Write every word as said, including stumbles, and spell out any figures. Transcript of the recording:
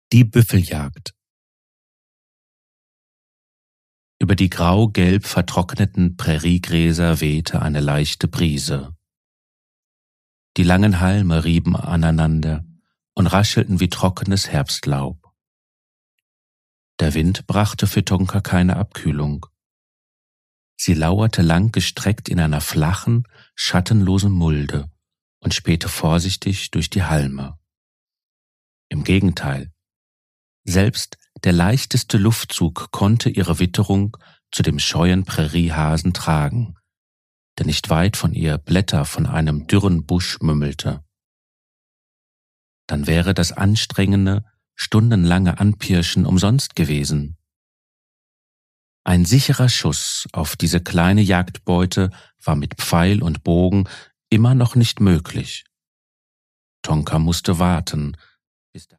Die Büffeljagd. Über die grau-gelb vertrockneten Präriegräser wehte eine leichte Brise. Die langen Halme rieben aneinander und raschelten wie trockenes Herbstlaub. Der Wind brachte für Tonka keine Abkühlung. Sie lauerte langgestreckt in einer flachen, schattenlosen Mulde und spähte vorsichtig durch die Halme. Im Gegenteil, selbst der leichteste Luftzug konnte ihre Witterung zu dem scheuen Präriehasen tragen, der nicht weit von ihr Blätter von einem dürren Busch mümmelte. Dann wäre das anstrengende, stundenlange Anpirschen umsonst gewesen. Ein sicherer Schuss auf diese kleine Jagdbeute war mit Pfeil und Bogen immer noch nicht möglich. Tonka musste warten, bis der